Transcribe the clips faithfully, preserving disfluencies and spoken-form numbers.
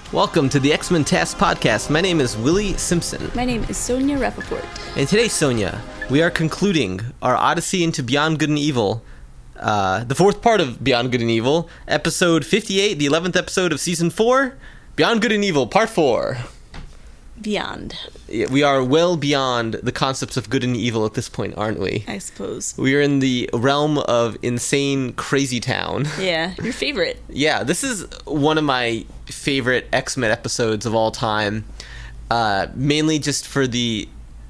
Welcome to the X-Men Task Podcast. My name is Willie Simpson. My name is Sonia Rappaport. And today, Sonia, we are concluding our Odyssey into Beyond Good and Evil, uh, the fourth part of Beyond Good and Evil, episode fifty-eight, the eleventh episode of season four, Beyond Good and Evil, part four. Beyond. We are well beyond the concepts of good and evil at this point, aren't we? I suppose. We are in the realm of insane, crazy town. Yeah, your favorite. Yeah, this is one of my favorite X-Men episodes of all time. Uh, mainly just for the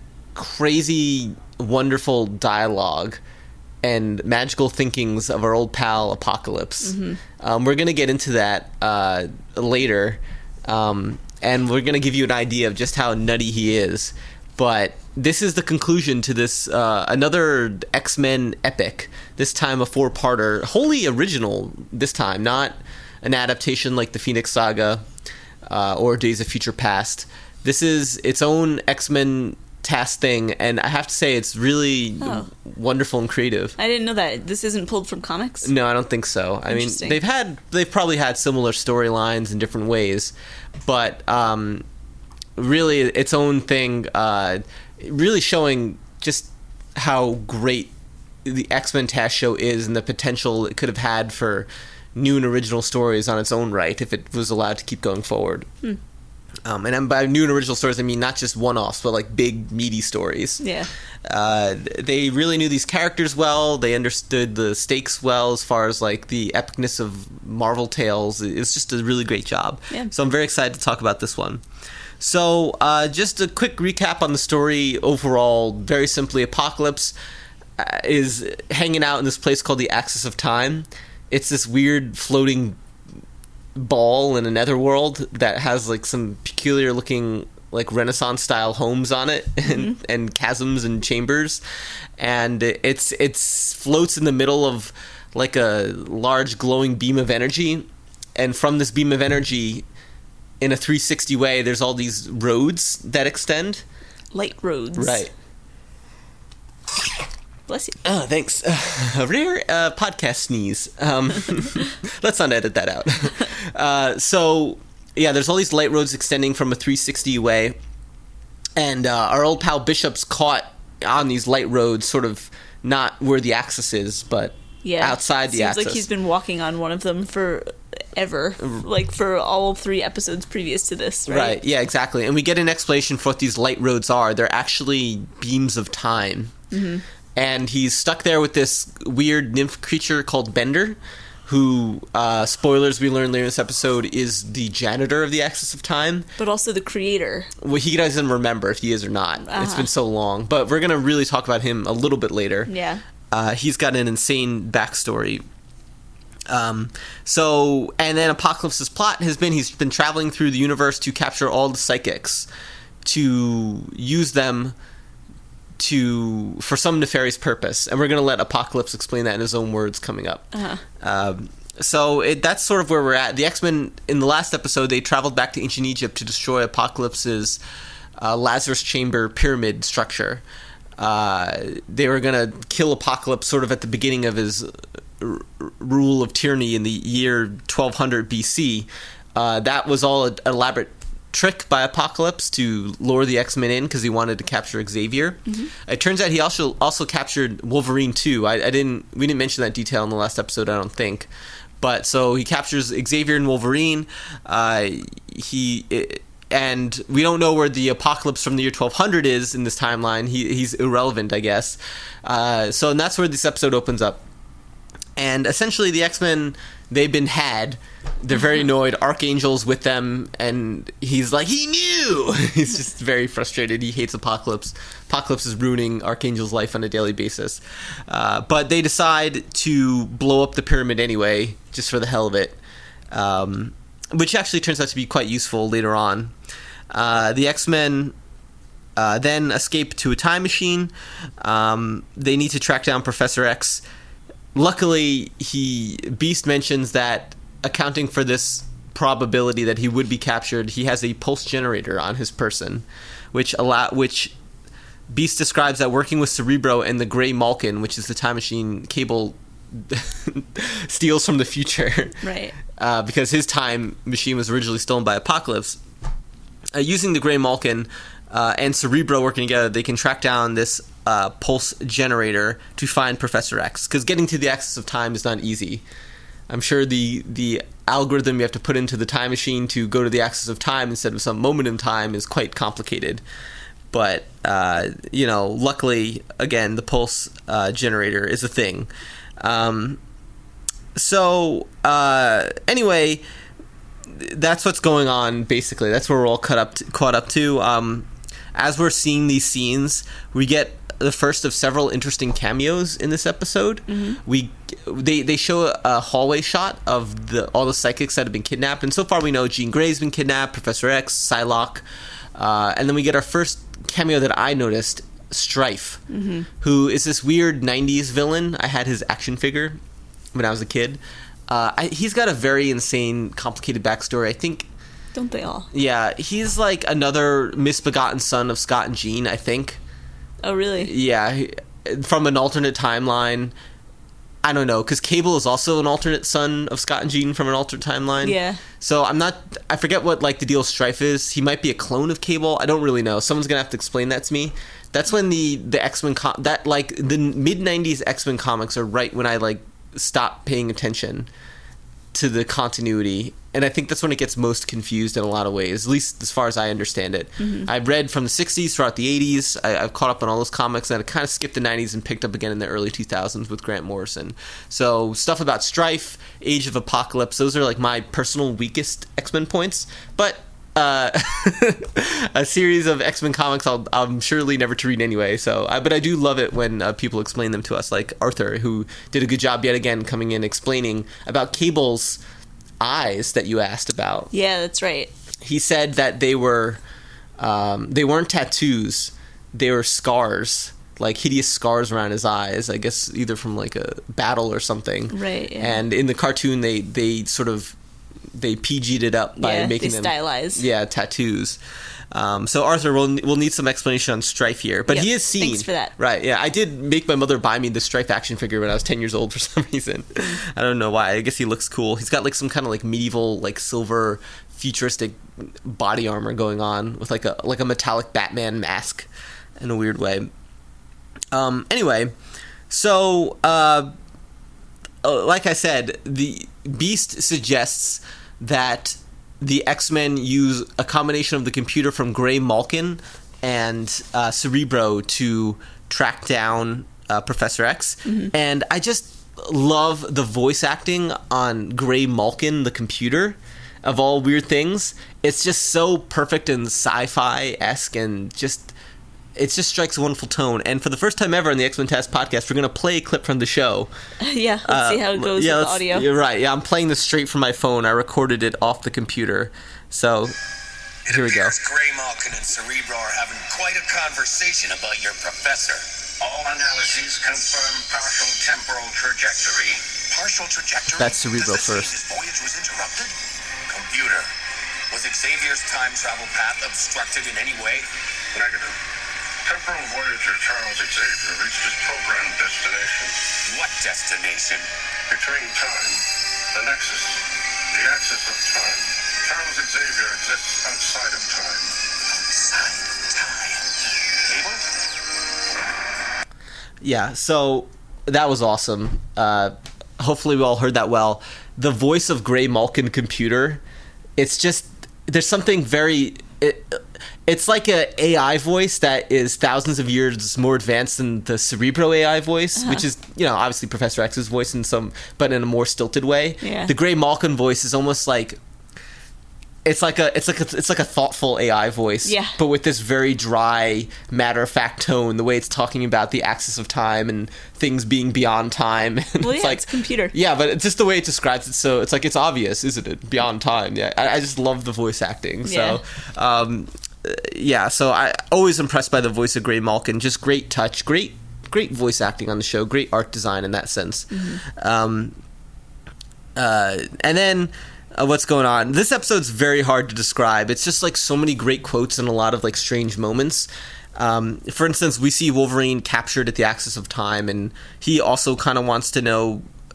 crazy, wonderful dialogue and magical thinkings of our old pal Apocalypse. Mm-hmm. Um, we're going to get into that uh, later. Um, and we're going to give you an idea of just how nutty he is. But this is the conclusion to this, uh, another X-Men epic, this time a four-parter, wholly original this time, not an adaptation like the Phoenix Saga uh, or Days of Future Past. This is its own X-Men task thing, and I have to say it's really oh. wonderful and creative. I didn't know that. This isn't pulled from comics? No, I don't think so. I mean, they've had they've probably had similar storylines in different ways, but um, really its own thing, uh, really showing just how great the X-Men Task Show is and the potential it could have had for new and original stories on its own right if it was allowed to keep going forward. Hmm. Um, and by new and original stories, I mean not just one-offs, but like big, meaty stories. Yeah. Uh, they really knew these characters well. They understood the stakes well as far as like the epicness of Marvel tales. It's just a really great job. Yeah. So I'm very excited to talk about this one. So uh, just a quick recap on the story overall. Very simply, Apocalypse uh, is hanging out in this place called the Axis of Time. It's this weird floating ball in a netherworld that has like some peculiar looking like Renaissance style homes on it and, mm-hmm. and chasms and chambers, and it's it's floats in the middle of like a large glowing beam of energy, and from this beam of energy in a three sixty way there's all these roads that extend. Light roads. Right. Bless you. Oh, thanks. Uh, a rare uh, podcast sneeze. Um, let's not edit that out. Uh, so, yeah, there's all these light roads extending from a three sixty away, and uh, our old pal Bishop's caught on these light roads, sort of not where the axis is, but yeah, outside the seems axis. Seems like he's been walking on one of them forever, like for all three episodes previous to this, right? Right, yeah, exactly. And we get an explanation for what these light roads are. They're actually beams of time. Mm-hmm. And he's stuck there with this weird nymph creature called Bender, who, uh, spoilers we learn later in this episode, is the janitor of the Axis of Time. But also the creator. Well, he doesn't remember if he is or not. Uh-huh. It's been so long. But we're going to really talk about him a little bit later. Yeah. Uh, he's got an insane backstory. Um, so, and then Apocalypse's plot has been he's been traveling through the universe to capture all the psychics, to use them to for some nefarious purpose, and we're going to let Apocalypse explain that in his own words coming up. Uh-huh. Um, so it, that's sort of where we're at. The X-Men, in the last episode, they traveled back to ancient Egypt to destroy Apocalypse's uh, Lazarus Chamber pyramid structure. Uh, they were going to kill Apocalypse sort of at the beginning of his r- rule of tyranny in the year twelve hundred B C. Uh, that was all an elaborate trick by Apocalypse to lure the X-Men in because he wanted to capture Xavier. Mm-hmm. It turns out he also also captured Wolverine too. I, I didn't we didn't mention that detail in the last episode, I don't think. But so he captures Xavier and Wolverine. Uh, he it, and we don't know where the Apocalypse from the year twelve hundred is in this timeline. He he's irrelevant, I guess. Uh, so and that's where this episode opens up. And essentially, the X-Men, they've been had. They're very annoyed. Archangel's with them, and he's like, he knew! He's just very frustrated. He hates Apocalypse. Apocalypse is ruining Archangel's life on a daily basis. Uh, but they decide to blow up the pyramid anyway, just for the hell of it. Um, which actually turns out to be quite useful later on. Uh, the X-Men uh, then escape to a time machine. Um, they need to track down Professor X. Luckily, he Beast mentions that accounting for this probability that he would be captured, he has a pulse generator on his person, which allow which Beast describes that working with Cerebro and the Grey Malkin, which is the time machine Cable steals from the future. Right. Uh, because his time machine was originally stolen by Apocalypse. Uh, using the Grey Malkin uh, and Cerebro working together, they can track down this uh, pulse generator to find Professor X. Because getting to the axis of time is not easy. I'm sure the the algorithm you have to put into the time machine to go to the axis of time instead of some moment in time is quite complicated. But, uh, you know, luckily, again, the pulse uh, generator is a thing. Um, so, uh, anyway, that's what's going on, basically. That's where we're all caught up to, caught up to. Um, as we're seeing these scenes, we get the first of several interesting cameos in this episode. Mm-hmm. We they they show a, a hallway shot of the all the psychics that have been kidnapped, and so far we know Jean Grey's been kidnapped, Professor X, Psylocke, uh, and then we get our first cameo that I noticed, Strife, mm-hmm. who is this weird nineties villain. I had his action figure when I was a kid. Uh, I, he's got a very insane, complicated backstory. I think. Don't they all? Yeah, he's like another misbegotten son of Scott and Jean, I think. Oh, really? Yeah, he, from an alternate timeline. I don't know, because Cable is also an alternate son of Scott and Jean from an alternate timeline. Yeah. So I'm not... I forget what, like, the deal with Strife is. He might be a clone of Cable. I don't really know. Someone's going to have to explain that to me. That's when the, the X-Men... Com- that, like, the mid-nineties X-Men comics are right when I, like, stopped paying attention to the continuity, and I think that's when it gets most confused in a lot of ways, at least as far as I understand it. Mm-hmm. I've read from the sixties throughout the eighties. I, I've caught up on all those comics, and I kind of skipped the nineties and picked up again in the early two thousands with Grant Morrison. So stuff about Strife, Age of Apocalypse, those are like my personal weakest X-Men points, but uh, a series of X-Men comics I'll, I'm surely never to read anyway. So, I, but I do love it when uh, people explain them to us, like Arthur, who did a good job yet again coming in explaining about Cable's eyes that you asked about. Yeah, that's right. He said that they were um, they weren't tattoos, they were scars, like hideous scars around his eyes. I guess either from like a battle or something. Right. Yeah. And in the cartoon, they they sort of they P G'd it up by yeah, making they them stylized. Yeah, tattoos. Um, so Arthur, we'll we'll need some explanation on Strife here, but yep, he is seen. Thanks for that. Right? Yeah, I did make my mother buy me the Strife action figure when I was ten years old for some reason. I don't know why. I guess he looks cool. He's got like some kind of like medieval, like silver, futuristic body armor going on with like a like a metallic Batman mask in a weird way. Um. Anyway, so uh, like I said, the Beast suggests that the X-Men use a combination of the computer from Grey Malkin and uh, Cerebro to track down uh, Professor X. Mm-hmm. And I just love the voice acting on Grey Malkin, the computer, of all weird things. It's just so perfect and sci-fi-esque, and just... it just strikes a wonderful tone. And for the first time ever on the X-Men Test podcast, we're going to play a clip from the show. Yeah, let's uh, see how it goes yeah, with the audio. You're right. Yeah, I'm playing this straight from my phone. I recorded it off the computer. So, it here we go. Grey Malkin and Cerebro are having quite a conversation about your professor. All analyses confirm partial temporal trajectory. Partial trajectory? That's Cerebro Does this first. mean his voyage was interrupted? Computer, was Xavier's time travel path obstructed in any way? Negative. Temporal Voyager Charles Xavier reached his programmed destination. What destination? Between time, the nexus, the axis of time. Charles Xavier exists outside of time. Outside of time. Cable? Yeah, so that was awesome. Uh, hopefully we all heard that well. The voice of Grey Malkin computer, it's just, there's something very... It, it's like a AI voice that is thousands of years more advanced than the Cerebro A I voice, uh-huh. which is, you know, obviously Professor X's voice in some, but in a more stilted way. Yeah. The Grey Malkin voice is almost like it's like a it's like a, it's like a thoughtful A I voice, yeah. but with this very dry, matter of fact tone. The way it's talking about the axis of time and things being beyond time. And well, it's yeah, like, it's computer. Yeah, but it's just the way it describes it. So it's like it's obvious, isn't it? Beyond time. Yeah, I, I just love the voice acting. So, yeah. Um, yeah, so I always impressed by the voice of Grey Malkin. Just great touch, great, great voice acting on the show, great art design in that sense. Mm-hmm. Um, uh, and then uh, what's going on? This episode's very hard to describe. It's just like so many great quotes and a lot of like strange moments. Um, for instance, we see Wolverine captured at the axis of time, and he also kind of wants to know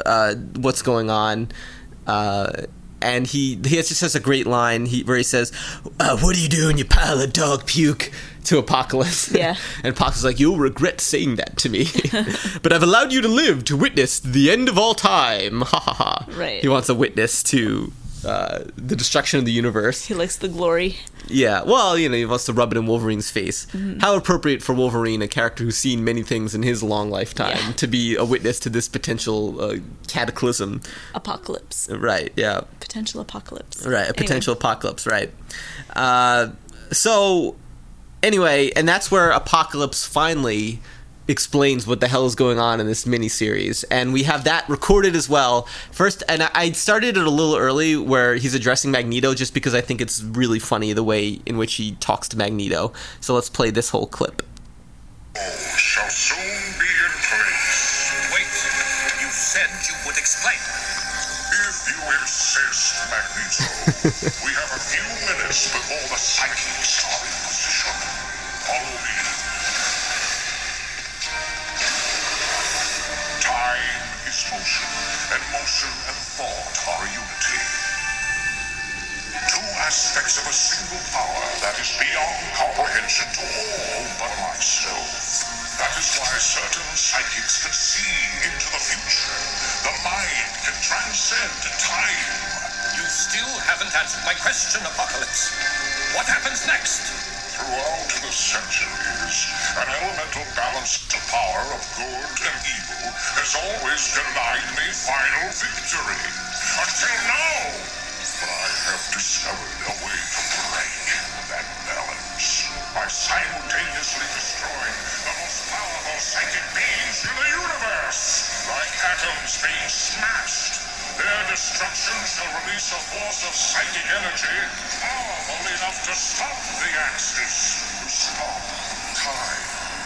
uh, what's going on. Uh, and he he just has a great line he, where he says, uh, "What are you doing, you pile of dog puke?" to Apocalypse. Yeah. And Apocalypse is like, "You'll regret saying that to me. But I've allowed you to live to witness the end of all time." Ha ha ha. Right. He wants a witness to uh, the destruction of the universe. He likes the glory. Yeah, well, you know, he wants to rub it in Wolverine's face. Mm-hmm. How appropriate for Wolverine, a character who's seen many things in his long lifetime, Yeah. to be a witness to this potential uh, cataclysm. Apocalypse. Right, yeah. Potential apocalypse. Right, a Anyway. potential apocalypse, right. Uh, so, anyway, and that's where Apocalypse finally explains what the hell is going on in this miniseries, and we have that recorded as well. First, and I I started it a little early where he's addressing Magneto, just because I think it's really funny the way in which he talks to Magneto. So let's play this whole clip. All shall soon be in place. Wait, you said you would explain. If you insist, Magneto, we have a few minutes before the psychics are in position. Follow me. Time is motion, and motion and thought are unity. Two aspects of a single power that is beyond comprehension to all but myself. That is why certain psychics can see into the future. The mind can transcend time. You still haven't answered my question, Apocalypse. What happens next? Throughout the centuries, an elemental balance to power of good and evil has always denied me final victory. Until now! But I have discovered a way to break that balance by simultaneously destroying the most powerful psychic beings in the universe. Like atoms being smashed, their destruction shall release a force of psychic energy powerful enough to stop the Axis, to stop time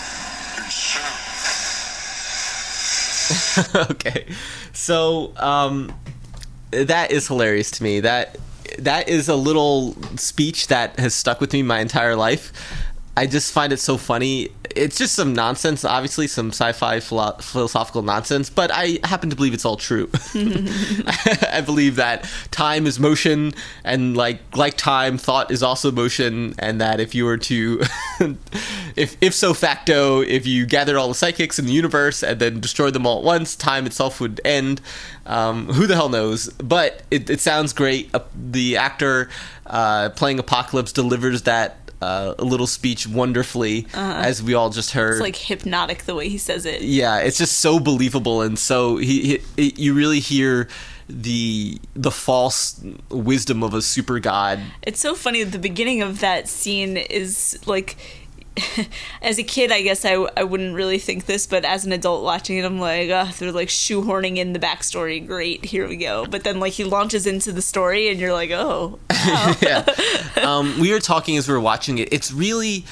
itself. Okay, so um, that is hilarious to me. That that is a little speech that has stuck with me my entire life. I just find it so funny. It's just some nonsense, obviously, some sci-fi philo- philosophical nonsense, but I happen to believe it's all true. I believe that time is motion, and like like time, thought is also motion, and that if you were to, if if so facto, if you gathered all the psychics in the universe and then destroyed them all at once, time itself would end. Um, who the hell knows? But it, it sounds great. Uh, the actor uh, playing Apocalypse delivers that Uh, a little speech wonderfully, uh-huh. as we all just heard. It's like hypnotic the way he says it. Yeah, it's just so believable, and so he, he it, you really hear the the false wisdom of a super god. It's so funny at the beginning of that scene is like, as a kid, I guess I, I wouldn't really think this, but as an adult watching it, I'm like, oh, they're like shoehorning in the backstory. Great, here we go. But then like he launches into the story, and you're like, oh. Wow. Yeah. Um, we were talking as we were watching it. It's really,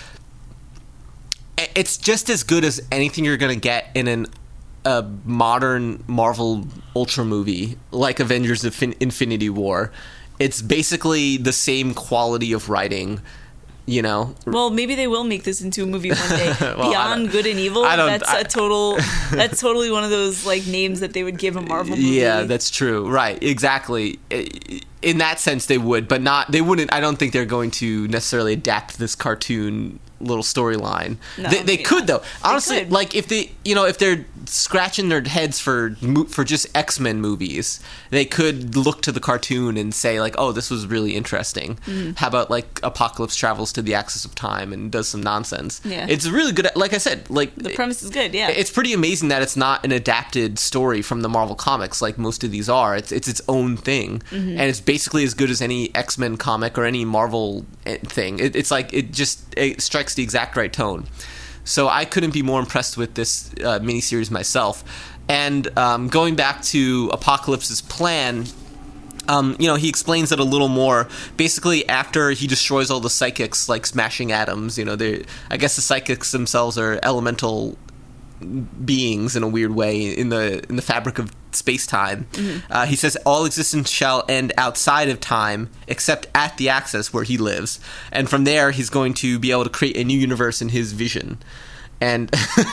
it's just as good as anything you're gonna get in an a modern Marvel Ultra movie like Avengers Infin- Infinity War. It's basically the same quality of writing. You know, well, maybe they will make this into a movie one day. Well, Beyond Good and Evil. I don't- That's I- a total. That's totally one of those like names that they would give a Marvel movie. Yeah, that's true. Right, exactly. In that sense, they would, but not. They wouldn't. I don't think they're going to necessarily adapt this cartoon little storyline. No, they they maybe could not. though. Honestly, could. like if they, you know, if they're scratching their heads for mo- for just X-Men movies, they could look to the cartoon and say like, "Oh, this was really interesting." Mm. How about like Apocalypse travels to the axis of time and does some nonsense? Yeah. It's really good. Like I said, like The premise is good. Yeah. it's pretty amazing that it's not an adapted story from the Marvel comics like most of these are. It's it's its own thing, Mm-hmm. and it's basically as good as any X-Men comic or any Marvel eh, thing. It, it's like it just it strikes the exact right tone. So I couldn't be more impressed with this uh, miniseries myself. And um, going back to Apocalypse's plan. Um, you know, he explains it a little more. Basically, after he destroys all the psychics, like smashing atoms, you know, they I guess the psychics themselves are elemental beings in a weird way in the in the fabric of space-time. Mm-hmm. Uh, he says all existence shall end outside of time, except at the axis where he lives, and from there he's going to be able to create a new universe in his vision. and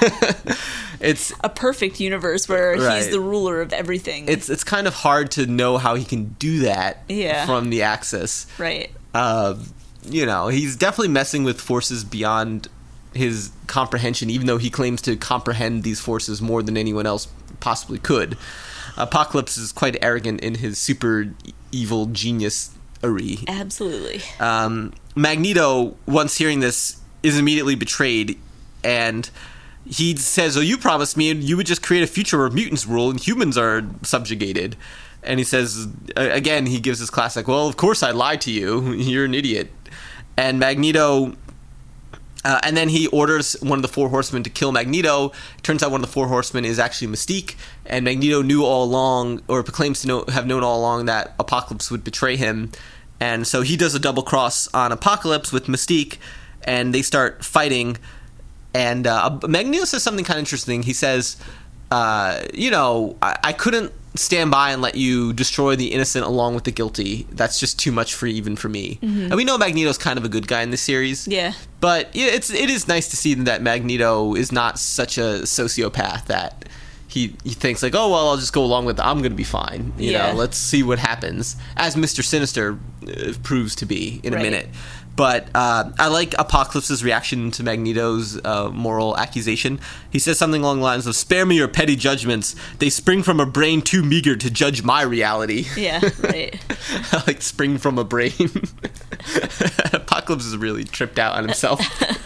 it's A perfect universe where Right. he's the ruler of everything. it's it's kind of hard to know how he can do that Yeah. from the Axis. right. Uh, you know, he's definitely messing with forces beyond his comprehension, even though he claims to comprehend these forces more than anyone else possibly could. Apocalypse is quite arrogant in his super evil genius-ery. Absolutely. Um, Magneto, once hearing this, is immediately betrayed, and he says, "Oh, you promised me you would just create a future where mutants rule and humans are subjugated." And he says, again, he gives his classic, "Well, of course I lied to you. You're an idiot." And Magneto... Uh, and then he orders one of the Four Horsemen to kill Magneto. Turns out one of the Four Horsemen is actually Mystique, and Magneto knew all along, or claims to know, have known all along, that Apocalypse would betray him. And so he does a double cross on Apocalypse with Mystique, and they start fighting. And uh, Magneto says something kind of interesting. He says, uh, you know, I-, I couldn't stand by and let you destroy the innocent along with the guilty. That's just too much for even for me. Mm-hmm. And we know Magneto's kind of a good guy in this series. Yeah. But yeah, it's it is nice to see that Magneto is not such a sociopath that he he thinks like, oh well, I'll just go along with it. I'm going to be fine. You Yeah. know, let's see what happens. As Mister Sinister uh, proves to be in a Right. minute. But uh, I like Apocalypse's reaction to Magneto's uh, moral accusation. He says something along the lines of, "Spare me your petty judgments. They spring from a brain too meager to judge my reality." Yeah, right. I like spring from a brain. Apocalypse is really tripped out on himself.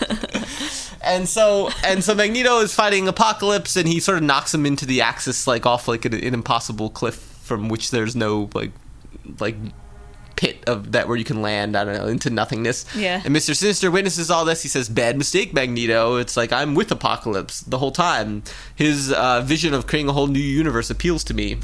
And so and so Magneto is fighting Apocalypse, and he sort of knocks him into the Axis, like off like an, an impossible cliff from which there's no like like pit of that where you can land, I don't know, into nothingness. Yeah. And Mister Sinister witnesses all this. He says, "Bad mistake, Magneto. It's like I'm with Apocalypse the whole time. His uh, vision of creating a whole new universe appeals to me."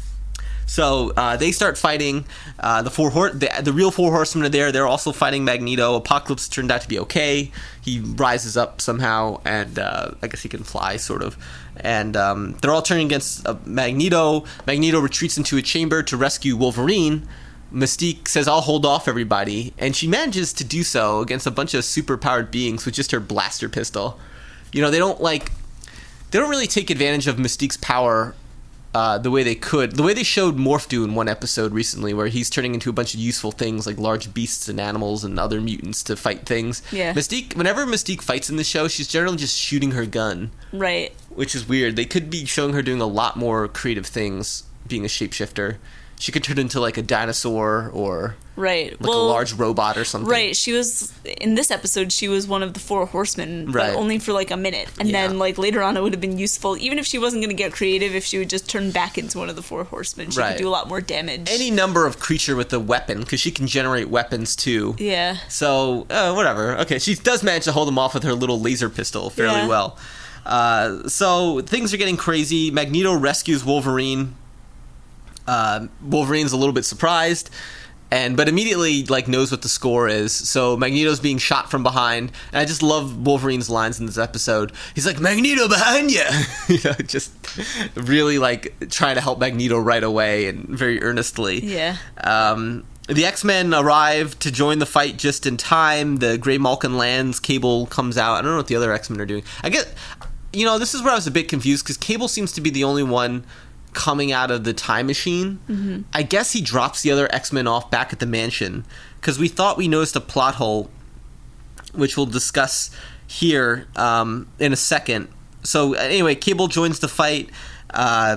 So uh, they start fighting. Uh, the four hor- the, the real Four Horsemen are there. They're also fighting Magneto. Apocalypse turned out to be okay. He rises up somehow, and uh, I guess he can fly, sort of. And um, they're all turning against uh, Magneto. Magneto retreats into a chamber to rescue Wolverine. Mystique says, "I'll hold off everybody," and she manages to do so against a bunch of super-powered beings with just her blaster pistol. You know, they don't like they don't really take advantage of Mystique's power uh, the way they could. The way they showed Morph-Do in one episode recently, where he's turning into a bunch of useful things like large beasts and animals and other mutants to fight things. Yeah. Mystique, whenever Mystique fights in the show, she's generally just shooting her gun, Right. which is weird. They could be showing her doing a lot more creative things, being a shapeshifter. She could turn into like a dinosaur or Right. like well, a large robot or something. Right. She was in this episode. She was one of the Four Horsemen, but Right. only for like a minute, and Yeah. then like later on, it would have been useful. Even if she wasn't going to get creative, if she would just turn back into one of the Four Horsemen, she Right. could do a lot more damage. Any number of creature with a weapon, because she can generate weapons too. Yeah. So, uh, whatever. Okay, she does manage to hold them off with her little laser pistol fairly Yeah. well. Uh, so, things are getting crazy. Magneto rescues Wolverine. Uh, Wolverine's a little bit surprised, and but immediately like knows what the score is. So Magneto's being shot from behind, and I just love Wolverine's lines in this episode. He's like, "Magneto, behind you!" You know, just really like trying to help Magneto right away and very earnestly. Yeah. Um, the X-Men arrive to join the fight just in time. The Grey Malkin lands. Cable comes out. I don't know what the other X-Men are doing. I guess, you know, this is where I was a bit confused, because Cable seems to be the only one coming out of the time machine. Mm-hmm. I guess he drops the other X-Men off back at the mansion, because we thought we noticed a plot hole, which we'll discuss here um, in a second. So anyway, Cable joins the fight. Uh,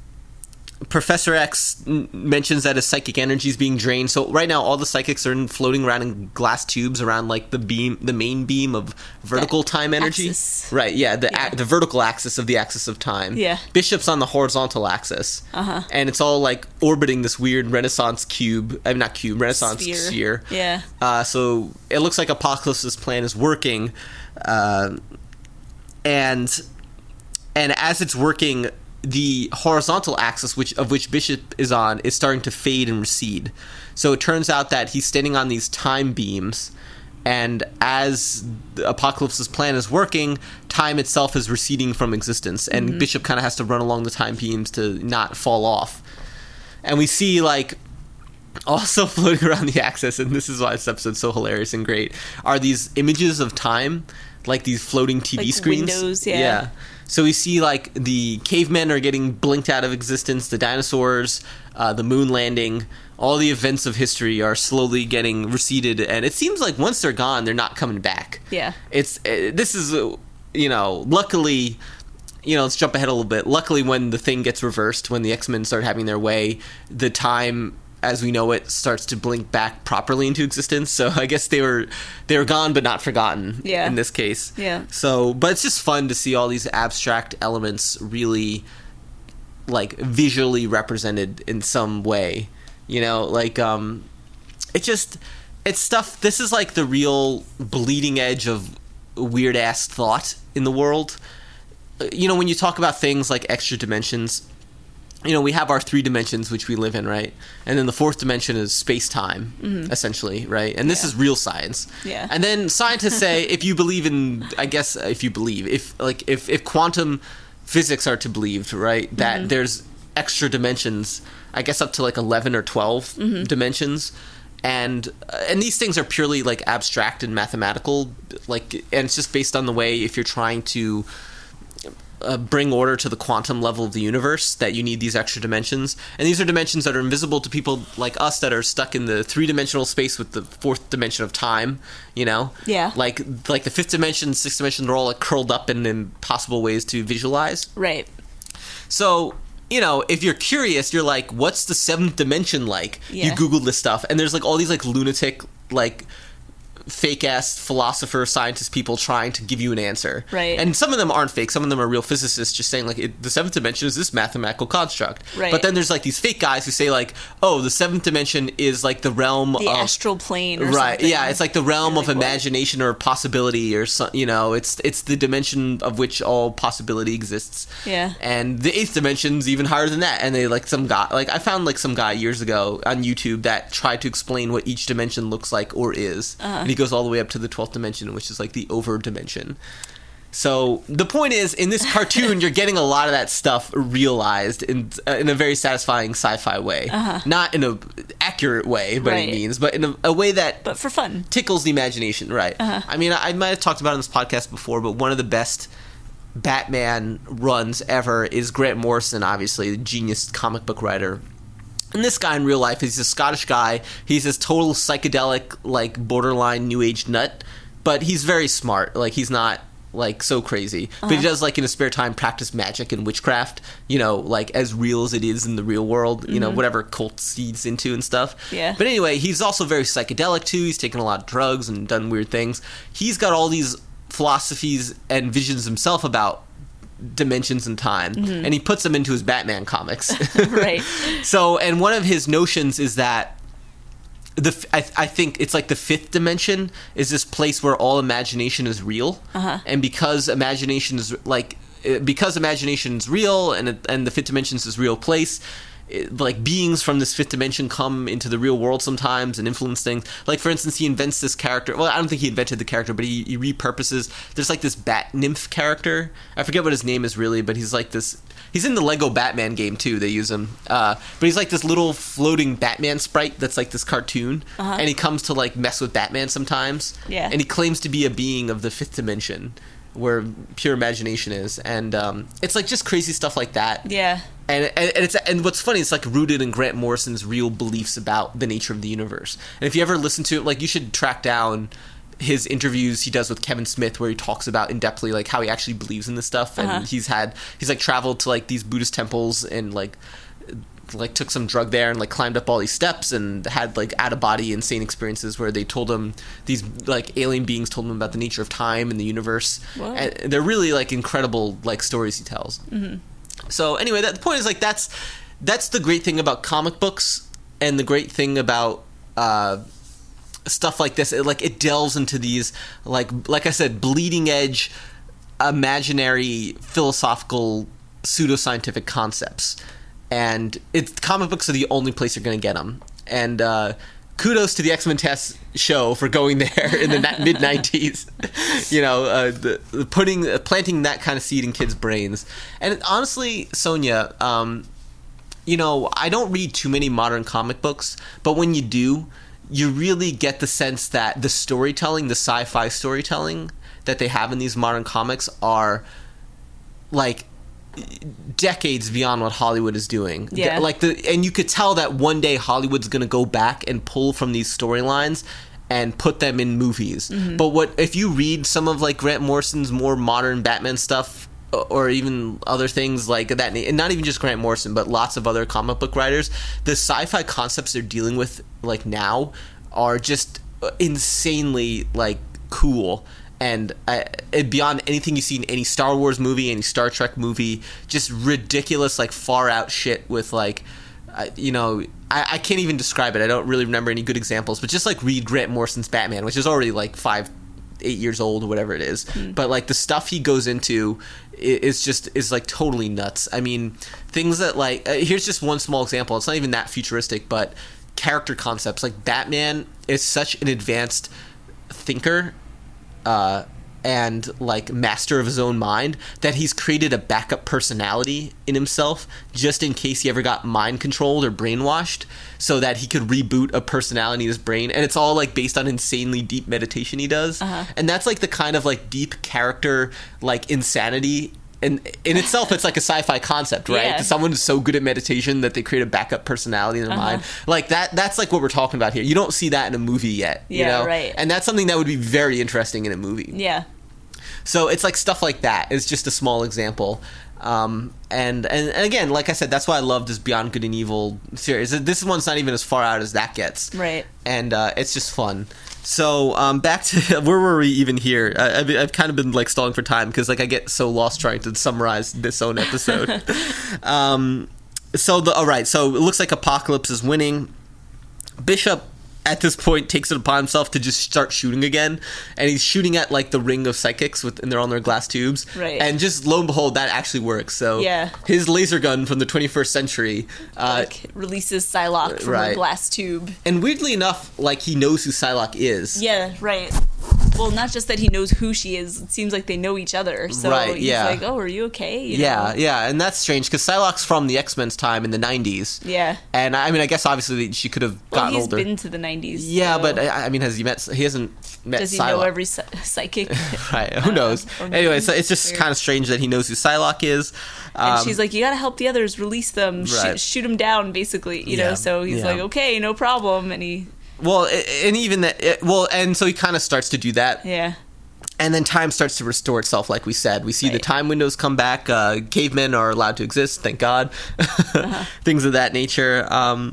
Professor X n- mentions that his psychic energy is being drained. So right now, all the psychics are in, floating around in glass tubes around like the beam, the main beam of vertical The time energy. axis. Right? Yeah, the Yeah. A- the vertical axis of the axis of time. Yeah. Bishop's on the horizontal axis. Uh-huh. And it's all like orbiting this weird Renaissance cube. I'm mean, not cube, Renaissance Sphere. sphere. Yeah. Uh, so it looks like Apocalypse's plan is working, uh, and and as it's working, the horizontal axis, which of which Bishop is on, is starting to fade and recede. So it turns out that he's standing on these time beams, and as the Apocalypse's plan is working, time itself is receding from existence, and Mm-hmm. Bishop kind of has to run along the time beams to not fall off. And we see like also floating around the axis, and this is why this episode's so hilarious and great, are these images of time, like these floating T V Like screens. windows, yeah. Yeah. So we see like the cavemen are getting blinked out of existence, the dinosaurs, uh, the moon landing, all the events of history are slowly getting receded, and it seems like once they're gone, they're not coming back. Yeah. It's uh, this is uh, you know, luckily, you know, let's jump ahead a little bit. Luckily, when the thing gets reversed, when the X-Men start having their way, the time as we know it starts to blink back properly into existence. So I guess they were they were gone but not forgotten. Yeah. In this case. Yeah. So, but it's just fun to see all these abstract elements really, like, visually represented in some way. You know, like um, it just it's stuff. This is like the real bleeding edge of weird ass thought in the world. You know, when you talk about things like extra dimensions, you know, we have our three dimensions which we live in, right? And then the fourth dimension is space-time, mm-hmm. essentially, right? And this yeah. is real science. Yeah. And then scientists say, if you believe in, I guess, if you believe, if like if, if quantum physics are to believed, right, that mm-hmm. there's extra dimensions, I guess up to like eleven or twelve mm-hmm. dimensions. And uh, and these things are purely like abstract and mathematical, like, and it's just based on the way if you're trying to Uh, bring order to the quantum level of the universe, that you need these extra dimensions. And these are dimensions that are invisible to people like us that are stuck in the three-dimensional space with the fourth dimension of time, you know? Yeah. Like like the fifth dimension, sixth dimension, they're all like curled up in impossible ways to visualize. Right. So, you know, if you're curious, you're like, what's the seventh dimension like? Yeah. You Google this stuff, and there's like all these like lunatic, like fake-ass philosopher, scientist people trying to give you an answer. Right. And some of them aren't fake. Some of them are real physicists just saying, like, it, the seventh dimension is this mathematical construct. Right. But then there's, like, these fake guys who say, like, oh, the seventh dimension is, like, the realm the of... astral plane or right, something. yeah, it's, like, the realm You're of like, what? imagination or possibility or, some, you know, it's it's the dimension of which all possibility exists. Yeah. And the eighth dimension's even higher than that. And they, like, some guy... Like, I found, like, some guy years ago on YouTube that tried to explain what each dimension looks like or is. Uh-huh. And he goes all the way up to the twelfth dimension, which is like the over dimension. So the point is, in this cartoon, you're getting a lot of that stuff realized in uh, in a very satisfying sci-fi way, uh-huh. not in a accurate way by right. any means, but in a, a way that but for fun tickles the imagination. Right? Uh-huh. I mean, I, I might have talked about it on this podcast before, but one of the best Batman runs ever is Grant Morrison, obviously the genius comic book writer. And this guy in real life, he's a Scottish guy. He's this total psychedelic, like, borderline new age nut. But he's very smart. Like, he's not, like, so crazy. Uh-huh. But he does, like, in his spare time, practice magic and witchcraft. You know, like, as real as it is in the real world. You mm-hmm. know, whatever cults he's into and stuff. Yeah. But anyway, he's also very psychedelic, too. He's taken a lot of drugs and done weird things. He's got all these philosophies and visions himself about dimensions and time, mm-hmm. and he puts them into his Batman comics. Right. So, and one of his notions is that the I, I think it's like the fifth dimension is this place where all imagination is real, uh-huh. and because imagination is like because imagination is real, and and the fifth dimension is this real place. It, like beings from this fifth dimension come into the real world sometimes and influence things. Like, for instance, he invents this character. Well, I don't think he invented the character, but he, he repurposes. There's like this bat nymph character. I forget what his name is really, but he's like this. He's in the Lego Batman game too. They use him, uh, but he's like this little floating Batman sprite that's like this cartoon, uh-huh. and he comes to like mess with Batman sometimes. Yeah, and he claims to be a being of the fifth dimension, where pure imagination is, and um, it's like just crazy stuff like that. Yeah. And, and and it's and what's funny, it's like rooted in Grant Morrison's real beliefs about the nature of the universe. And if you ever listen to it, like, you should track down his interviews he does with Kevin Smith, where he talks about in depthly like how he actually believes in this stuff. And uh-huh. he's had he's like traveled to like these Buddhist temples and like like took some drug there and like climbed up all these steps and had like out of body insane experiences where they told him these like alien beings told him about the nature of time and the universe. Whoa. And they're really like incredible like stories he tells. Mm-hmm. So anyway, that, the point is, like, that's that's the great thing about comic books, and the great thing about uh, stuff like this. It, like, it delves into these, like like I said, bleeding edge, imaginary, philosophical, pseudoscientific concepts, and it's comic books are the only place you're going to get them. And uh, kudos to the X-Men Test show for going there in the mid nineties. You know, uh, the, the putting uh, planting that kind of seed in kids' brains. And honestly, Sonia, um, you know, I don't read too many modern comic books, but when you do, you really get the sense that the storytelling, the sci-fi storytelling that they have in these modern comics are like decades beyond what Hollywood is doing. Yeah. Like the and you could tell that one day Hollywood's going to go back and pull from these storylines and put them in movies. Mm-hmm. But what if you read some of like Grant Morrison's more modern Batman stuff, or even other things like that, and not even just Grant Morrison, but lots of other comic book writers, the sci-fi concepts they're dealing with like now are just insanely like cool. And uh, beyond anything you see in any Star Wars movie, any Star Trek movie, just ridiculous, like, far-out shit with, like, uh, you know, I, I can't even describe it. I don't really remember any good examples, but just, like, read Grant Morrison's Batman, which is already, like, five, eight years old or whatever it is. Mm. But, like, the stuff he goes into is just, is, like, totally nuts. I mean, things that, like, uh, here's just one small example. It's not even that futuristic, but character concepts. Like, Batman is such an advanced thinker, uh, and like master of his own mind, that he's created a backup personality in himself just in case he ever got mind controlled or brainwashed, so that he could reboot a personality in his brain. And it's all like based on insanely deep meditation he does. Uh-huh. And that's like the kind of like deep character like insanity. And in itself, it's like a sci-fi concept, right? Yeah. Someone is so good at meditation that they create a backup personality in their uh-huh. mind. Like that, that's like what we're talking about here. You don't see that in a movie yet, yeah, you know? Right. And that's something that would be very interesting in a movie. Yeah. So it's like stuff like that. It's just a small example. Um, and, and, and again, like I said, that's why I love this Beyond Good and Evil series. This one's not even as far out as that gets. Right. And uh, it's just fun. So um, back to where were we even here? I, I've, I've kind of been like stalling for time because like I get so lost trying to summarize this own episode. um, so the all right. So it looks like Apocalypse is winning. Bishop at this point takes it upon himself to just start shooting again, and he's shooting at like the ring of psychics with, and they're on their glass tubes. Right. And just lo and behold, that actually works. So yeah. his laser gun from the twenty-first century uh, like releases Psylocke from right. a glass tube. And weirdly enough, like he knows who Psylocke is. Yeah, right. Well, not just that he knows who she is. It seems like they know each other. So right, he's yeah. like, "Oh, are you okay?" You yeah, know? yeah, and that's strange because Psylocke's from the X-Men's time in the nineties. Yeah. And I mean, I guess obviously she could have well, gotten he's older. been to the nineties. Yeah, so. but I, I mean, has he met? He hasn't met. Does he Psylocke. know every psychic? Right. Who knows? Uh, anyway, so it's just kind of strange that he knows who Psylocke is. Um, and she's like, "You gotta help the others, release them, right. sh- shoot them down, basically." You yeah, know. So he's yeah. like, "Okay, no problem," and he. Well, and even that. Well, and so he kind of starts to do that. Yeah. And then time starts to restore itself, like we said. We see right. the time windows come back. Uh, cavemen are allowed to exist, thank God. uh-huh. Things of that nature. Um,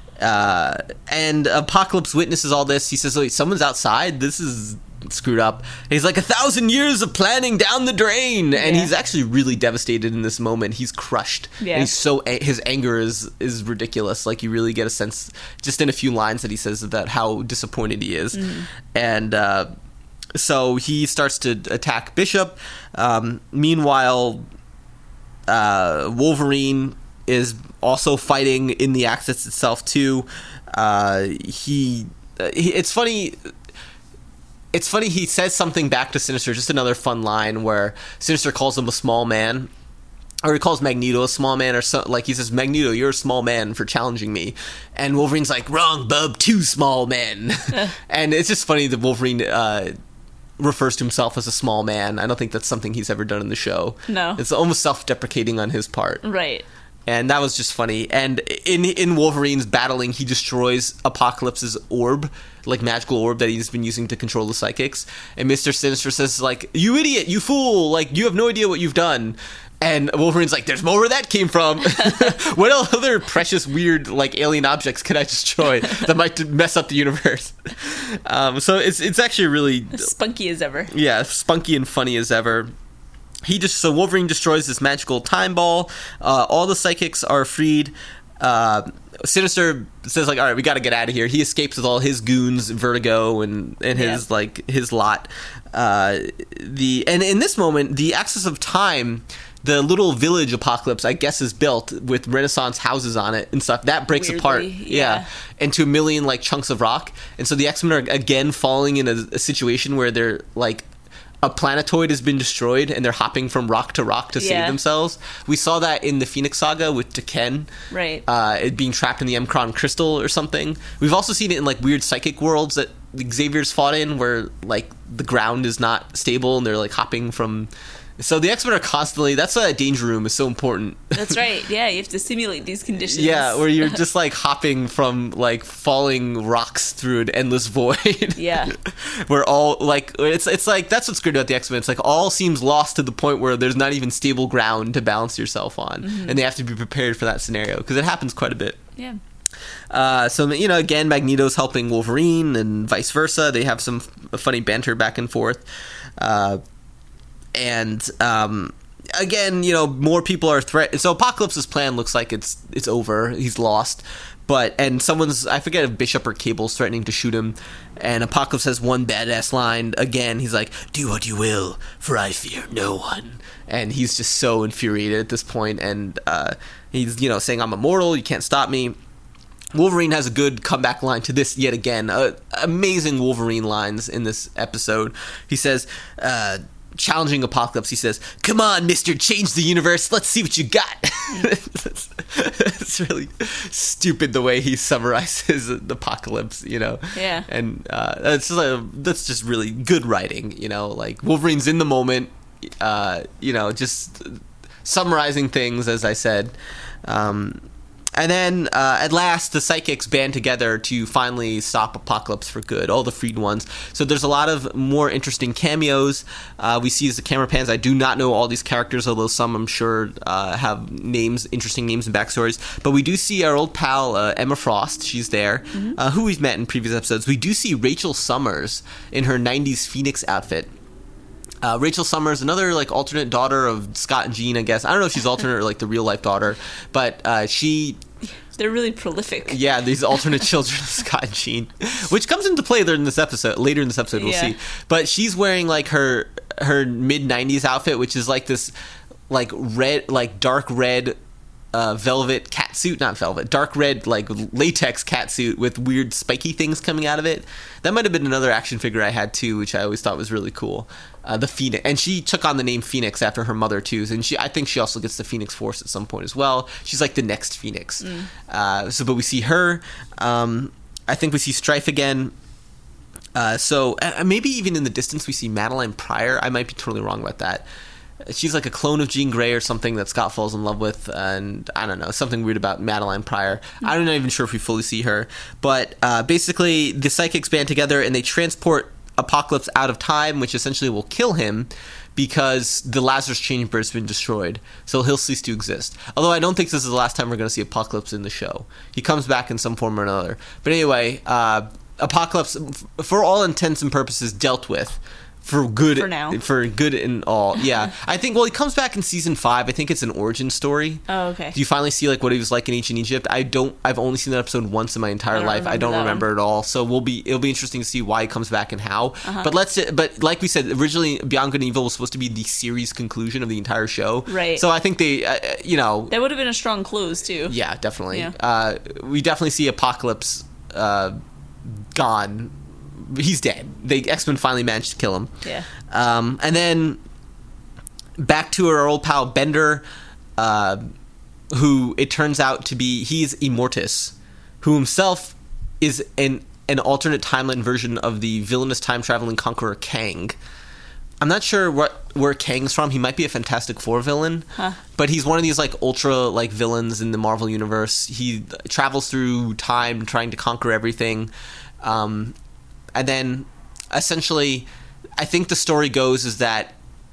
uh, and Apocalypse witnesses all this. He says, "Oh, someone's outside. This is screwed up." And he's like, "A thousand years of planning down the drain." And yeah. he's actually really devastated in this moment. He's crushed. Yeah. And he's so his anger is is ridiculous. Like you really get a sense just in a few lines that he says about how disappointed he is. Mm. And uh, so he starts to attack Bishop. Um, meanwhile, uh, Wolverine is also fighting in the Axis itself too. Uh, he, uh, he, it's funny. It's funny. He says something back to Sinister. Just another fun line where Sinister calls him a small man. Or he calls Magneto a small man, or so, like he says, "Magneto, you're a small man for challenging me." And Wolverine's like, "Wrong, bub, two small men." And it's just funny that Wolverine uh, refers to himself as a small man. I don't think that's something he's ever done in the show. No. It's almost self-deprecating on his part. Right. And that was just funny. And in in Wolverine's battling, he destroys Apocalypse's orb, like magical orb that he's been using to control the psychics. And Mister Sinister says, like, "You idiot, you fool, like, you have no idea what you've done." And Wolverine's like, "There's more where that came from." What other precious, weird, like, alien objects could I destroy that might mess up the universe? Um, so it's it's actually really... spunky as ever. Yeah, spunky and funny as ever. He just So Wolverine destroys this magical time ball. Uh, all the psychics are freed. Uh, Sinister says, like, "All right, we got to get out of here." He escapes with all his goons, Vertigo, and, and his, yeah. like, his lot. Uh, the And in this moment, the Axis of Time... The little village Apocalypse, I guess, is built with Renaissance houses on it and stuff. That breaks Weirdly, apart, yeah. yeah, into a million like chunks of rock. And so the X-Men are again falling in a, a situation where they're like a planetoid has been destroyed and they're hopping from rock to rock to Yeah. save themselves. We saw that in the Phoenix Saga with Tekken. Right. Uh, it being trapped in the Emkron crystal or something. We've also seen it in like weird psychic worlds that Xavier's fought in where like the ground is not stable and they're like hopping from... So the X-Men are constantly... That's why that danger room is so important. That's right. Yeah, you have to simulate these conditions. Yeah, where you're just like hopping from like falling rocks through an endless void. Yeah. Where all like it's it's like that's what's great about the X-Men. It's like all seems lost to the point where there's not even stable ground to balance yourself on, Mm-hmm. and they have to be prepared for that scenario because it happens quite a bit. Yeah. Uh, so you know, again, Magneto's helping Wolverine and vice versa. They have some f- funny banter back and forth. Uh, And um, again, you know, more people are threat. So Apocalypse's plan looks like it's it's over. He's lost. But and someone's I forget if Bishop or Cable's threatening to shoot him. And Apocalypse has one badass line again. He's like, "Do what you will, for I fear no one." And he's just so infuriated at this point. And uh, he's you know saying, "I'm immortal. You can't stop me." Wolverine has a good comeback line to this yet again. Uh, amazing Wolverine lines in this episode. He says. Uh, Challenging Apocalypse, he says, "Come on, mister, change the universe. Let's see what you got." it's, it's really stupid the way he summarizes the Apocalypse, you know. Yeah. And uh, that's just a, that's just really good writing, you know. Like Wolverine's in the moment, uh, you know, just summarizing things, as I said. Um, And then, uh, at last, the Psychics band together to finally stop Apocalypse for good, all the freed ones. So there's a lot of more interesting cameos uh, we see as the camera pans. I do not know all these characters, although some, I'm sure, uh, have names, interesting names and backstories. But we do see our old pal, uh, Emma Frost. She's there, mm-hmm. uh, who we've met in previous episodes. We do see Rachel Summers in her nineties Phoenix outfit. Uh, Rachel Summers, another like alternate daughter of Scott and Jean, I guess. I don't know if she's alternate or like the real life daughter, but uh, she... They're really prolific. Yeah, these alternate children of Scott and Jean, which comes into play later in this episode. Later in this episode, we'll Yeah. see. But she's wearing like her her mid nineties outfit, which is like this like red, like dark red uh, velvet catsuit, not velvet, dark red like latex catsuit with weird spiky things coming out of it. That might have been another action figure I had too, which I always thought was really cool. Uh, the Phoenix, and she took on the name Phoenix after her mother too, and she I think she also gets the Phoenix Force at some point as well. She's like the next Phoenix. Mm. Uh, so, but we see her. Um, I think we see Strife again. Uh, so uh, maybe even in the distance we see Madeline Pryor. I might be totally wrong about that. She's like a clone of Jean Grey or something that Scott falls in love with, and I don't know, something weird about Madeline Pryor. I'm not even sure if we fully see her, but uh, basically the Psychics band together and they transport Apocalypse out of time, which essentially will kill him because the Lazarus Chamber has been destroyed, so he'll cease to exist. Although I don't think this is the last time we're going to see Apocalypse in the show. He comes back in some form or another. But anyway, uh, Apocalypse, for all intents and purposes, dealt with. For good, For now. For good and all, yeah. I think. Well, he comes back in season five. I think it's an origin story. Oh, okay. Do you finally see like what he was like in ancient Egypt? I don't. I've only seen that episode once in my entire I don't life. I don't remember that remember one. it all. So we'll be. It'll be interesting to see why he comes back and how. Uh-huh. But let's. But like we said originally, Beyond Good and Evil was supposed to be the series conclusion of the entire show. Right. So I think they. Uh, you know. That would have been a strong close too. Yeah, definitely. Yeah. Uh, we definitely see Apocalypse uh, gone. He's dead. The X-Men finally managed to kill him. Yeah. Um, and then back to our old pal Bender, uh, who it turns out to be he's Immortus, who himself is an an alternate timeline version of the villainous time traveling conqueror Kang. I'm not sure what where Kang's from. He might be a Fantastic Four villain, huh. but he's one of these like ultra like villains in the Marvel universe. He travels through time trying to conquer everything. Um, And then, essentially, I think the story goes is that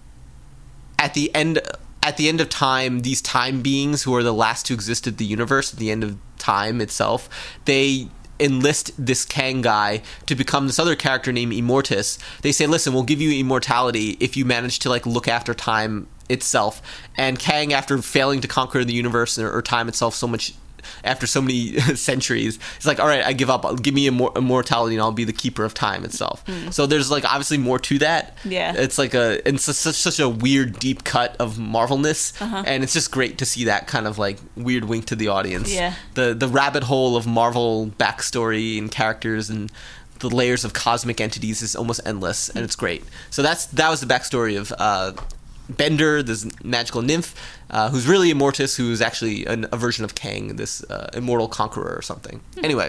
at the end, at the end of time, these time beings who are the last to exist at the universe, at the end of time itself, they enlist this Kang guy to become this other character named Immortus. They say, "Listen, we'll give you immortality if you manage to like look after time itself." And Kang, after failing to conquer the universe or, or time itself so much. After so many centuries, it's like, all right, I give up. Give me immor- immortality, and I'll be the keeper of time itself. Mm. So there's like obviously more to that. Yeah, it's like a it's such such a weird deep cut of Marvelness, uh-huh. and it's just great to see that kind of like weird wink to the audience. Yeah, the the rabbit hole of Marvel backstory and characters and the layers of cosmic entities is almost endless, and it's great. So that's that was the backstory of uh, Bender, this magical nymph, uh, who's really Immortus, who's actually an, a version of Kang, this uh, immortal conqueror or something. Mm-hmm. Anyway,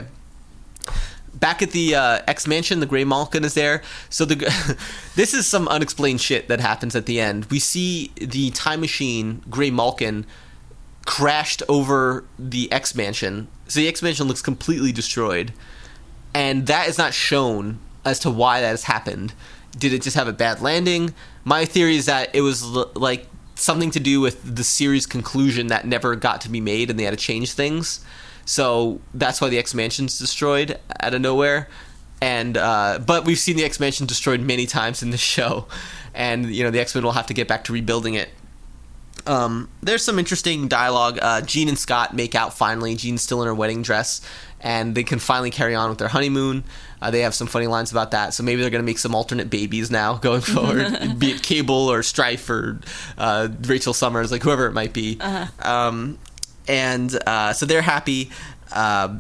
back at the uh, X Mansion, the Grey Malkin is there. So the this is some unexplained shit that happens at the end. We see the time machine, Grey Malkin, crashed over the X Mansion. So the X Mansion looks completely destroyed. And that is not shown as to why that has happened. Did it just have a bad landing? My theory is that it was l- like something to do with the series conclusion that never got to be made, and they had to change things. So that's why the X Mansion's destroyed out of nowhere. And uh, but we've seen the X Mansion destroyed many times in the show, and you know the X-Men will have to get back to rebuilding it. Um, there's some interesting dialogue. Uh, Jean and Scott make out finally. Jean's still in her wedding dress, and they can finally carry on with their honeymoon. Uh, they have some funny lines about that. So maybe they're going to make some alternate babies now going forward, be it Cable or Strife or uh, Rachel Summers, like whoever it might be. Uh-huh. Um, and uh, so they're happy. Uh,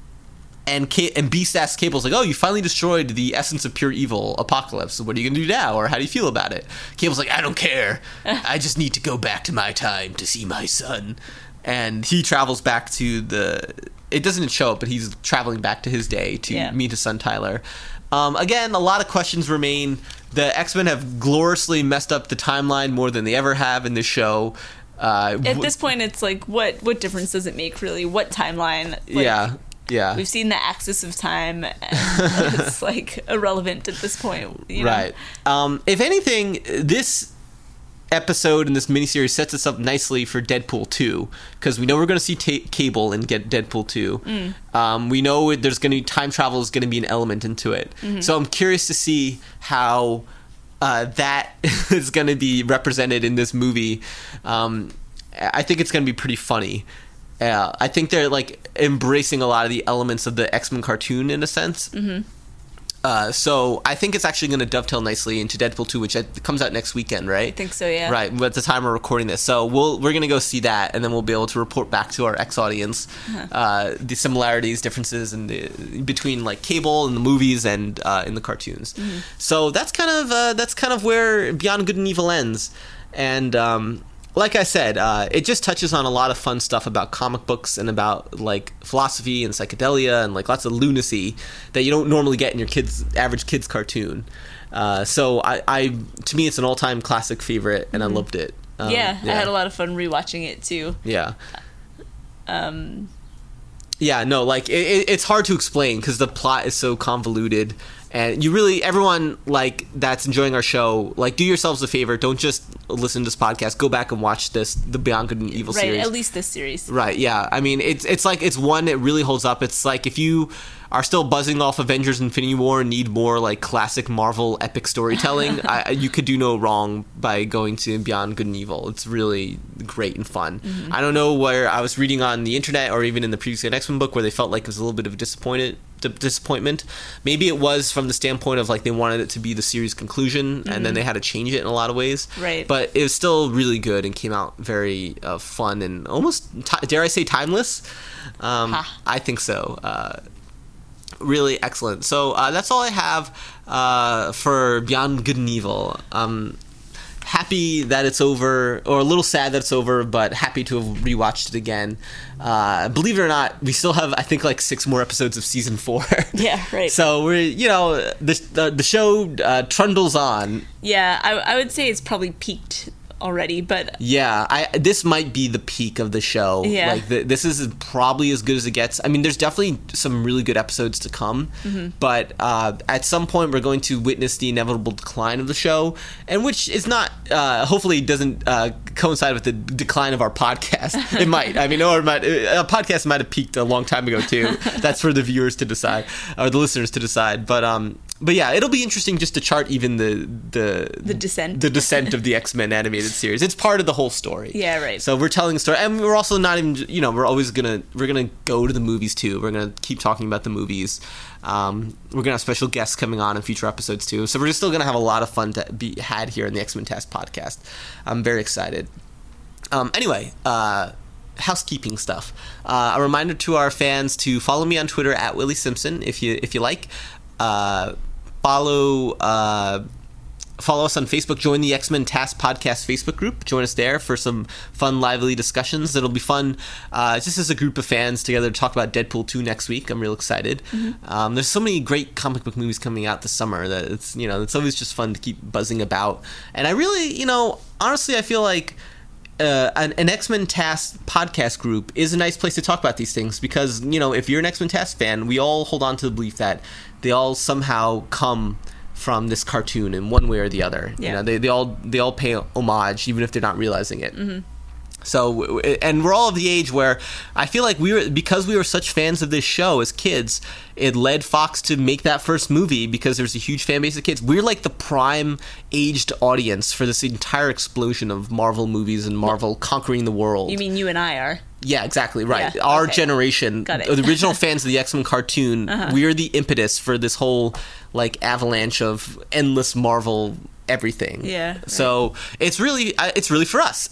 and K- and Beast asks Cable's like, oh, you finally destroyed the essence of pure evil, Apocalypse. What are you going to do now? Or how do you feel about it? Cable's like, I don't care. I just need to go back to my time to see my son. And he travels back to the... It doesn't show up, but he's traveling back to his day to yeah. meet his son, Tyler. Um, again, a lot of questions remain. The X-Men have gloriously messed up the timeline more than they ever have in this show. Uh, At this point, it's like, what what difference does it make, really? What timeline? Like, yeah, yeah. We've seen the axis of time, and it's, like, irrelevant at this point. You know? Right. Um, if anything, this episode in this miniseries sets us up nicely for Deadpool two, because we know we're going to see ta- Cable in get Deadpool two. Mm. Um, we know there's going to be time travel is going to be an element into it. Mm-hmm. So I'm curious to see how uh, that is going to be represented in this movie. Um, I think it's going to be pretty funny. Uh, I think they're like embracing a lot of the elements of the X-Men cartoon in a sense. Mm-hmm. Uh, so I think it's actually going to dovetail nicely into Deadpool two, which comes out next weekend, right? I think so, yeah. Right, at the time we're recording this. So we'll, we're going to go see that, and then we'll be able to report back to our X-audience uh-huh. uh, the similarities, differences in the, between like Cable and the movies and uh, in the cartoons. Mm-hmm. So that's kind of uh, that's kind of where Beyond Good and Evil ends. And um, like I said, uh, it just touches on a lot of fun stuff about comic books and about like philosophy and psychedelia and like lots of lunacy that you don't normally get in your kids average kids cartoon. Uh, so I, I to me it's an all time classic favorite, and mm-hmm. I loved it. Um, yeah, yeah, I had a lot of fun rewatching it too. Yeah. Um. Yeah, no, like it, it, it's hard to explain because the plot is so convoluted. And you really, everyone like that's enjoying our show, like do yourselves a favor. Don't just listen to this podcast. Go back and watch this, the Beyond Good and Evil right, series. Right, at least this series. Right, yeah. I mean, it's it's like it's one that really holds up. It's like if you are still buzzing off Avengers Infinity War and need more like classic Marvel epic storytelling, I, you could do no wrong by going to Beyond Good and Evil. It's really great and fun. Mm-hmm. I don't know where I was reading on the internet or even in the previous X-Men book where they felt like it was a little bit of a disappointed disappointment. Maybe it was from the standpoint of like they wanted it to be the series conclusion, mm-hmm. and then they had to change it in a lot of ways. Right. But it was still really good and came out very uh, fun and almost, t- dare I say, timeless? Um, huh. I think so. Uh, really excellent. So uh, that's all I have uh, for Beyond Good and Evil. Um, happy that it's over, or a little sad that it's over, but happy to have rewatched it again. Uh, believe it or not, we still have, I think, like six more episodes of season four. Yeah, right. So we're, you know, the the, the show uh, trundles on. Yeah, I, I would say it's probably peaked already, but yeah, I this might be the peak of the show. Yeah, like the, this is probably as good as it gets. I mean, there's definitely some really good episodes to come, mm-hmm. but uh, at some point we're going to witness the inevitable decline of the show, and which is not uh, hopefully doesn't uh, coincide with the decline of our podcast. It might. I mean, or it might, a podcast might have peaked a long time ago too. That's for the viewers to decide, or the listeners to decide. But um. But yeah, it'll be interesting just to chart even the the the descent the descent of the X-Men animated series. It's part of the whole story. Yeah, right. So we're telling a story, and we're also not even, you know, we're always gonna we're gonna go to the movies too. We're gonna keep talking about the movies. Um, we're gonna have special guests coming on in future episodes too. So we're still gonna have a lot of fun to be had here in the X-Men Test podcast. I'm very excited. Um, anyway. Uh, housekeeping stuff. Uh, a reminder to our fans to follow me on Twitter at Willie Simpson if you if you like. uh, follow. Uh, Follow us on Facebook. Join the X-Men Task Podcast Facebook group. Join us there for some fun, lively discussions. It'll be fun uh, just as a group of fans together to talk about Deadpool two next week. I'm real excited. Mm-hmm. Um, there's so many great comic book movies coming out this summer that it's, you know, it's always just fun to keep buzzing about. And I really, you know, honestly, I feel like Uh, an, an X-Men Task podcast group is a nice place to talk about these things because, you know, if you're an X-Men Task fan, we all hold on to the belief that they all somehow come from this cartoon in one way or the other. Yeah. You know, they, they all they all pay homage even if they're not realizing it. Mm-hmm. So, and we're all of the age where I feel like we were, because we were such fans of this show as kids, it led Fox to make that first movie because there's a huge fan base of kids. We're like the prime aged audience for this entire explosion of Marvel movies and Marvel conquering the world. You mean you and I are? Yeah, exactly, right. Yeah, Our okay. generation, Got it. the original fans of the X-Men cartoon, Uh-huh. we're the impetus for this whole like avalanche of endless Marvel everything. Yeah. So it's really uh, it's really for us.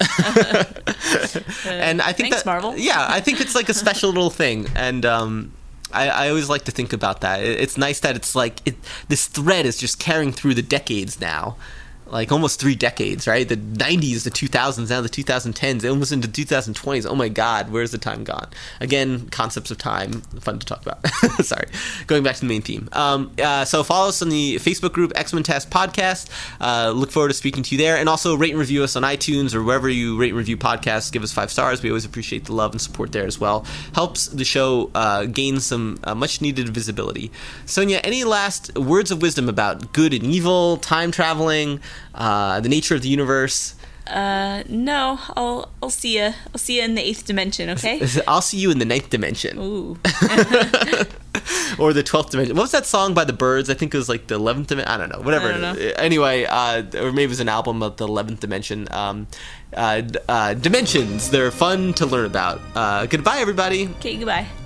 And I think Thanks, that Marvel. yeah, I think it's like a special little thing, and um, I, I always like to think about that. It, it's nice that it's like it, this thread is just carrying through the decades now. Like almost three decades, right? The nineties, the two thousands, now the twenty tens, almost into twenty twenties. Oh my God, where's the time gone? Again, concepts of time, fun to talk about. Sorry, going back to the main theme. Um, uh, so follow us on the Facebook group X-Men Task Podcast. Uh, look forward to speaking to you there, and also rate and review us on iTunes or wherever you rate and review podcasts. Give us five stars. We always appreciate the love and support there as well. Helps the show uh, gain some uh, much needed visibility. Sonia, any last words of wisdom about good and evil, time traveling? Uh, the nature of the universe. Uh, no, I'll I'll see you. I'll see you in the eighth dimension. Okay. I'll see you in the ninth dimension. Ooh. Or the twelfth dimension. What was that song by the Birds? I think it was like the eleventh dimension. I don't know. Whatever. I don't know. Anyway, uh, or maybe it was an album of the eleventh dimension. Um, uh, uh, dimensions. They're fun to learn about. Uh, goodbye, everybody. Okay. Goodbye.